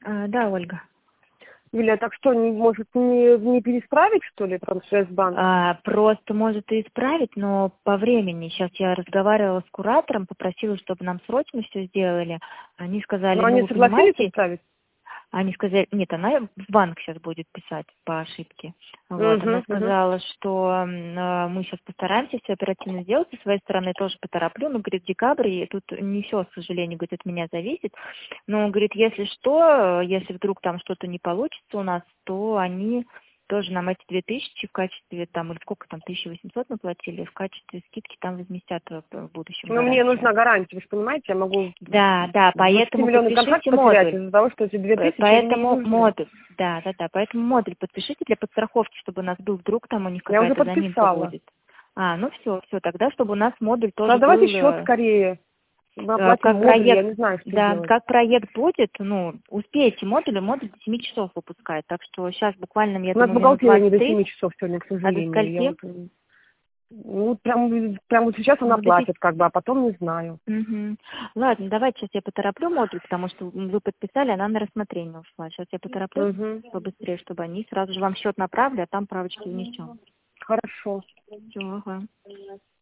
Да, Ольга. Юля, так что, может, не пересправить, что ли, Трансвестбанк? Просто может и исправить, но по времени. Сейчас я разговаривала с куратором, попросила, чтобы нам срочно все сделали. Они сказали, Но они вы согласились понимаете, исправить? они сказали, нет, она в банк сейчас будет писать по ошибке. Вот, она Угу. сказала, что мы сейчас постараемся все оперативно сделать, со своей стороны тоже потороплю, но, говорит, декабрь, и тут не все, к сожалению, говорит, от меня зависит, но, говорит, если что, если вдруг там что-то не получится у нас, то они тоже нам эти 2000 в качестве, там, или сколько там, 1800 наплатили, в качестве скидки там возместят в будущем Но мне гарантия. нужна гарантия, вы же понимаете, я могу Да, 20 поэтому миллионов контракт подпишите потерять модуль. из-за того, что эти 2000 мне не Поэтому нужны. модуль, да, поэтому модуль подпишите для подстраховки, чтобы у нас был вдруг там у них Я уже какая-то заминка подписала. будет. Ну все, тогда, чтобы у нас модуль тоже Продавайте был, счет скорее. Мы оплатим как модуль, я проект, не знаю, что да, делать. как проект будет, успеете модуль до 7 часов выпускает, так что сейчас буквально, я У нас думаю, минут бухгалтерия не до 20-30, 7 часов сегодня, к а до сожалению. Я скольки? вот, прям вот сейчас она До 10. платит, как бы, а потом не знаю. Мгм. Ладно, давайте сейчас я потороплю модуль, потому что вы подписали, она на рассмотрение ушла. Сейчас я потороплю Угу. побыстрее, чтобы они сразу же вам счет направили, а там правочки внесем. Хорошо. Все, ага.